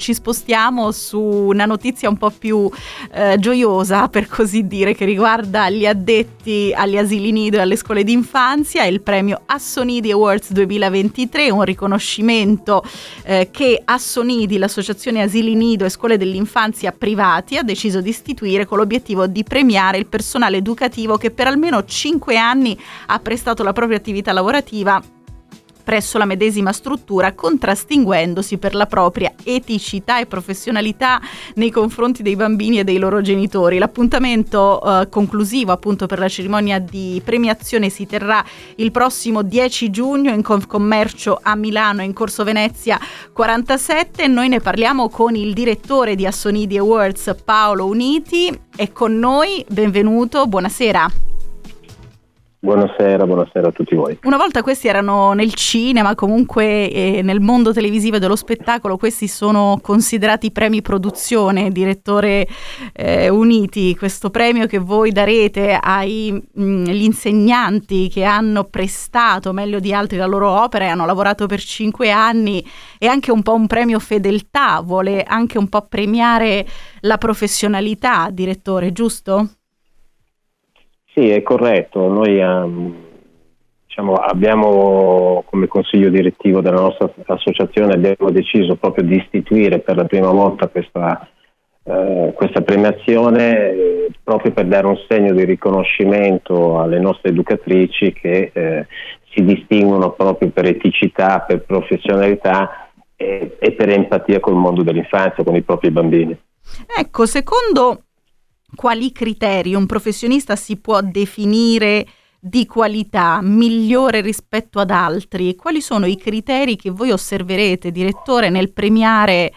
ci spostiamo su una notizia un po' più gioiosa, per così dire, che riguarda gli addetti agli asili nido e alle scuole d'infanzia. Il premio Assonidi Awards 2023, un riconoscimento che Assonidi, l'associazione asili nido e scuole dell'infanzia privati, ha deciso di istituire con l'obiettivo di premiare il personale educativo che per almeno 5 anni ha prestato la propria attività lavorativa presso la medesima struttura, contraddistinguendosi per la propria eticità e professionalità nei confronti dei bambini e dei loro genitori. L'appuntamento conclusivo appunto per la cerimonia di premiazione si terrà il prossimo 10 giugno in Confcommercio a Milano, in Corso Venezia 47. Noi ne parliamo con il direttore di Assonidi Awards, Paolo Uniti, è con noi. Benvenuto, buonasera. Buonasera a tutti voi. Una volta questi erano nel cinema, comunque nel mondo televisivo e dello spettacolo questi sono considerati premi produzione, direttore Uniti, questo premio che voi darete agli insegnanti che hanno prestato meglio di altri la loro opera e hanno lavorato per 5 anni, è anche un po' un premio fedeltà, vuole anche un po' premiare la professionalità, direttore, giusto? Sì, è corretto. Noi abbiamo come consiglio direttivo della nostra associazione abbiamo deciso proprio di istituire per la prima volta questa premiazione proprio per dare un segno di riconoscimento alle nostre educatrici che si distinguono proprio per eticità, per professionalità e per empatia col mondo dell'infanzia, con i propri bambini. Ecco, secondo quali criteri un professionista si può definire di qualità, migliore rispetto ad altri? Quali sono i criteri che voi osserverete, direttore, nel premiare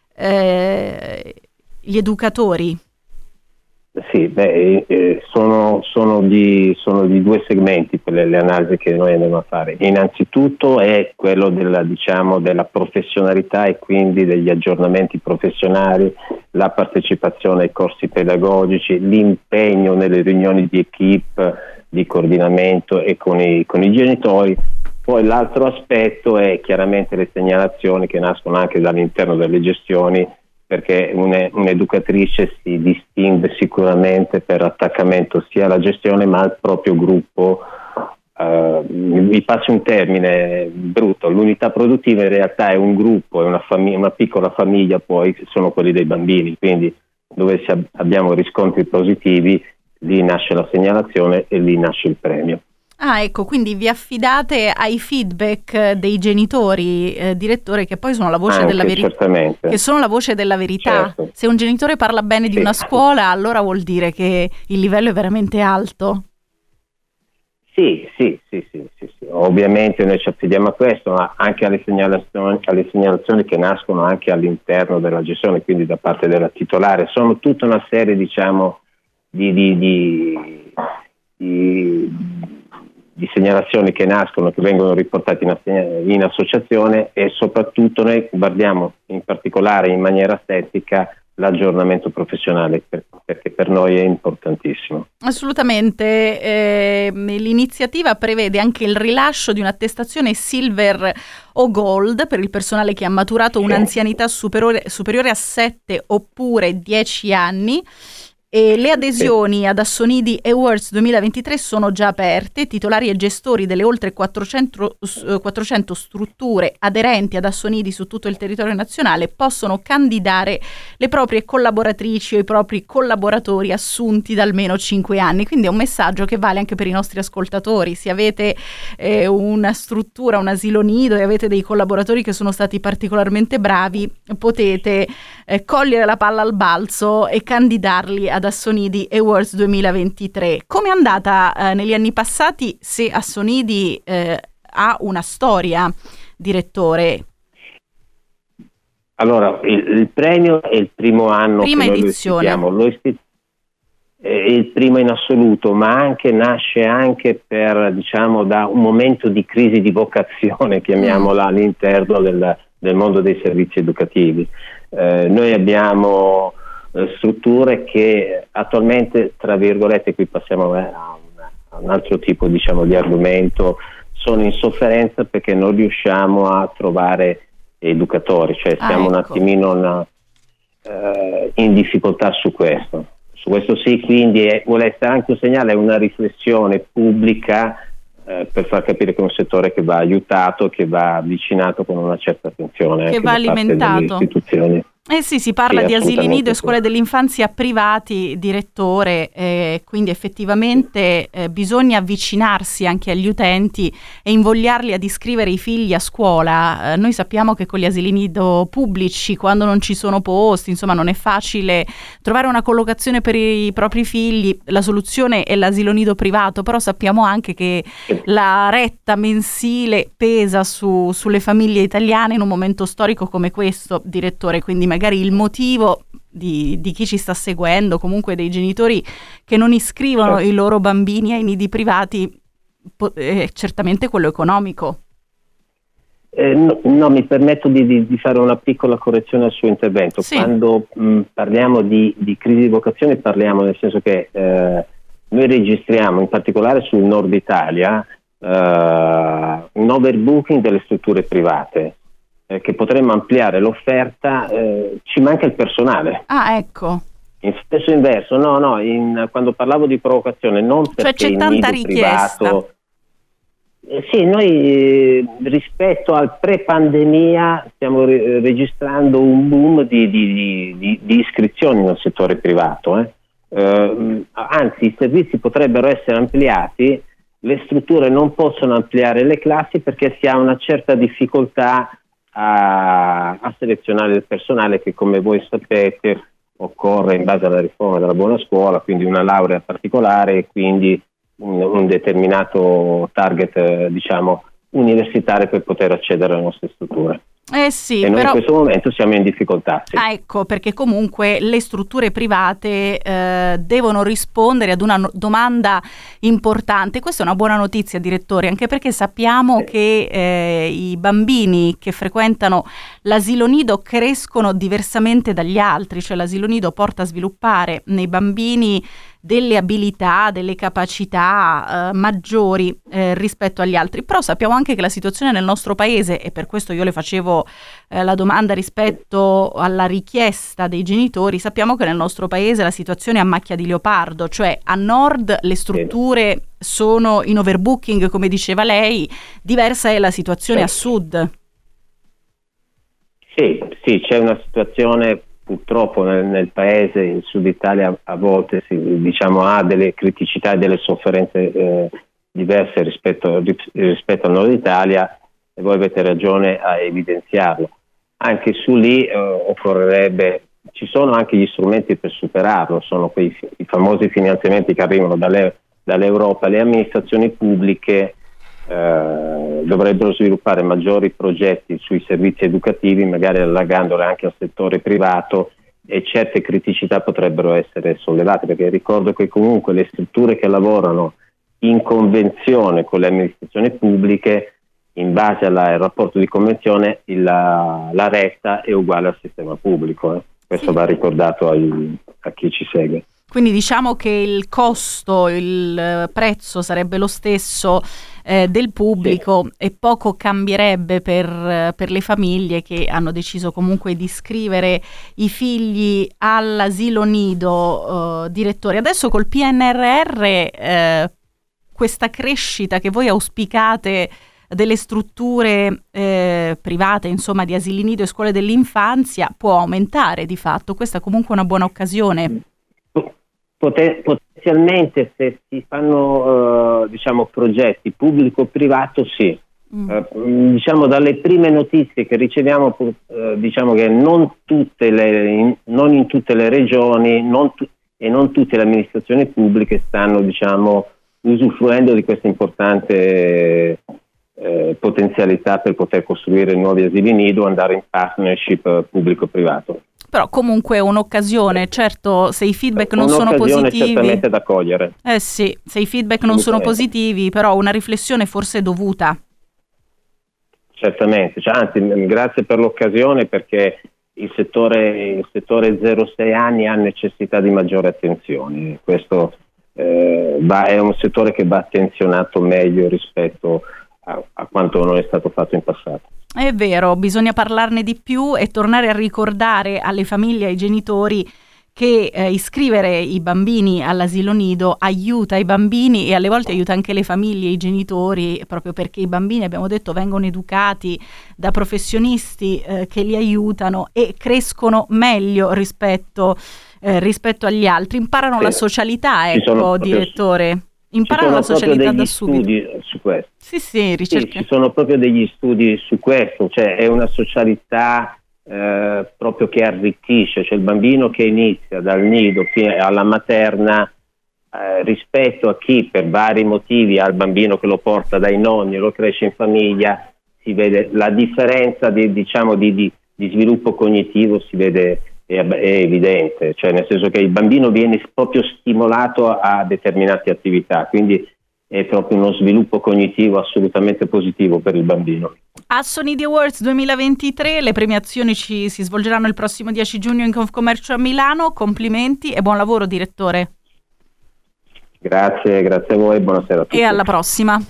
gli educatori? Sì, sono di 2 segmenti per le analisi che noi andiamo a fare. Innanzitutto è quello della professionalità e quindi degli aggiornamenti professionali, la partecipazione ai corsi pedagogici, l'impegno nelle riunioni di equipe, di coordinamento e con i genitori. Poi l'altro aspetto è chiaramente le segnalazioni che nascono anche dall'interno delle gestioni, perché un'educatrice si distingue sicuramente per attaccamento sia alla gestione ma al proprio gruppo. Vi passo un termine brutto, l'unità produttiva in realtà è un gruppo, è una piccola famiglia, poi sono quelli dei bambini, quindi dove abbiamo riscontri positivi, lì nasce la segnalazione e lì nasce il premio. Ah, ecco, quindi vi affidate ai feedback dei genitori, direttore, che poi sono la voce della verità. Certamente. Che sono la voce della verità. Certo. Se un genitore parla bene di una scuola, allora vuol dire che il livello è veramente alto. Sì. Ovviamente noi ci affidiamo a questo, ma anche alle segnalazioni che nascono anche all'interno della gestione, quindi da parte della titolare. Sono tutta una serie, di segnalazioni che nascono, che vengono riportate in associazione, e soprattutto noi guardiamo in particolare in maniera estetica l'aggiornamento professionale, perché per noi è importantissimo. Assolutamente, l'iniziativa prevede anche il rilascio di un'attestazione Silver o Gold per il personale che ha maturato un'anzianità superiore a 7 oppure 10 anni. E le adesioni ad Assonidi Awards 2023 sono già aperte. Titolari e gestori delle oltre 400 strutture aderenti ad Assonidi su tutto il territorio nazionale possono candidare le proprie collaboratrici o i propri collaboratori assunti da almeno 5 anni. Quindi è un messaggio che vale anche per i nostri ascoltatori. Se avete una struttura, un asilo nido e avete dei collaboratori che sono stati particolarmente bravi, potete cogliere la palla al balzo e candidarli ad Assonidi Awards 2023. Come è andata negli anni passati, se Assonidi ha una storia, direttore? Allora, il premio è il primo anno prima che noi edizione. È il primo in assoluto, ma nasce anche per, da un momento di crisi di vocazione, chiamiamola, all'interno del mondo dei servizi educativi. Noi abbiamo strutture che attualmente, tra virgolette, qui passiamo a un altro tipo di argomento, sono in sofferenza perché non riusciamo a trovare educatori, cioè siamo un attimino in difficoltà su questo. Su questo sì, quindi vuole essere anche un segnale, una riflessione pubblica per far capire che è un settore che va aiutato, che va avvicinato con una certa attenzione, che anche va da parte delle alimentato. istituzioni. Sì, si parla Sì, di asili nido e sì. scuole dell'infanzia privati, direttore, quindi effettivamente bisogna avvicinarsi anche agli utenti e invogliarli ad iscrivere i figli a scuola. Noi sappiamo che con gli asili nido pubblici, quando non ci sono posti, insomma non è facile trovare una collocazione per i propri figli, la soluzione è l'asilo nido privato, però sappiamo anche che la retta mensile pesa sulle famiglie italiane in un momento storico come questo, direttore, quindi magari il motivo di chi ci sta seguendo, comunque dei genitori che non iscrivono i loro bambini ai nidi privati, è certamente quello economico. No, mi permetto di fare una piccola correzione al suo intervento. Sì. Quando parliamo di crisi di vocazione, parliamo nel senso che noi registriamo in particolare sul nord Italia un overbooking delle strutture private, che potremmo ampliare l'offerta, ci manca il personale. Ah, ecco. In stesso inverso, quando parlavo di provocazione, non perché c'è il tanta nido richiesta. privato. Sì, noi rispetto al pre-pandemia stiamo registrando un boom di iscrizioni nel settore privato. Anzi, i servizi potrebbero essere ampliati, le strutture non possono ampliare le classi perché si ha una certa difficoltà a selezionare il personale che, come voi sapete, occorre in base alla riforma della buona scuola, quindi una laurea particolare e quindi un determinato target universitario per poter accedere alle nostre strutture. Sì, e noi però in questo momento siamo in difficoltà. Sì. Ecco, perché comunque le strutture private devono rispondere ad una domanda importante. Questa è una buona notizia, direttore, anche perché sappiamo che i bambini che frequentano l'asilo nido crescono diversamente dagli altri, cioè l'asilo nido porta a sviluppare nei bambini delle abilità, delle capacità maggiori rispetto agli altri. Però sappiamo anche che la situazione nel nostro paese, e per questo io le facevo la domanda rispetto alla richiesta dei genitori, sappiamo che nel nostro paese la situazione è a macchia di leopardo, cioè a nord le strutture sono in overbooking, come diceva lei, diversa è la situazione a sud. Sì, c'è una situazione purtroppo nel paese, il sud Italia a volte ha delle criticità e delle sofferenze diverse rispetto al nord Italia, e voi avete ragione a evidenziarlo. Anche su lì occorrerebbe, ci sono anche gli strumenti per superarlo, sono i famosi finanziamenti che arrivano dall'Europa. Le amministrazioni pubbliche dovrebbero sviluppare maggiori progetti sui servizi educativi, magari allargandoli anche al settore privato, e certe criticità potrebbero essere sollevate, perché ricordo che comunque le strutture che lavorano in convenzione con le amministrazioni pubbliche, in base al rapporto di convenzione, la retta è uguale al sistema pubblico. Questo va ricordato a chi ci segue. Quindi diciamo che il costo, il prezzo sarebbe lo stesso del pubblico, e poco cambierebbe per le famiglie che hanno deciso comunque di iscrivere i figli all'asilo nido. Direttore, adesso col PNRR questa crescita che voi auspicate delle strutture private, insomma di asili nido e scuole dell'infanzia, può aumentare di fatto. Questa è comunque una buona occasione. Potenzialmente, se si fanno progetti pubblico-privato, sì. Dalle prime notizie che riceviamo, che non in tutte le regioni e non tutte le amministrazioni pubbliche stanno usufruendo di questa importante potenzialità per poter costruire nuovi asili nido, andare in partnership pubblico-privato. Però comunque è un'occasione, certo, se i feedback non sono positivi, certamente da cogliere. Sì, se i feedback non sono positivi, però una riflessione forse è dovuta. Certamente, anzi, grazie per l'occasione, perché il settore 0-6 anni ha necessità di maggiore attenzione. Questo è un settore che va attenzionato meglio rispetto a quanto non è stato fatto in passato. È vero, bisogna parlarne di più e tornare a ricordare alle famiglie e ai genitori che iscrivere i bambini all'asilo nido aiuta i bambini e alle volte aiuta anche le famiglie e i genitori, proprio perché i bambini, abbiamo detto, vengono educati da professionisti che li aiutano e crescono meglio rispetto agli altri, imparano la socialità, ecco, direttore. Imparano la socialità da subito. Ci sono studi su questo. Sì, ricerche. Sì, ci sono proprio degli studi su questo, cioè è una socialità proprio che arricchisce, cioè il bambino che inizia dal nido fino alla materna rispetto a chi per vari motivi ha il bambino che lo porta dai nonni, lo cresce in famiglia, si vede la differenza di sviluppo cognitivo, si vede, è evidente, cioè nel senso che il bambino viene proprio stimolato a determinate attività, quindi è proprio uno sviluppo cognitivo assolutamente positivo per il bambino. Assonidi Awards 2023, le premiazioni si svolgeranno il prossimo 10 giugno in Confcommercio a Milano. Complimenti e buon lavoro, direttore. Grazie a voi, buonasera a tutti. E alla prossima.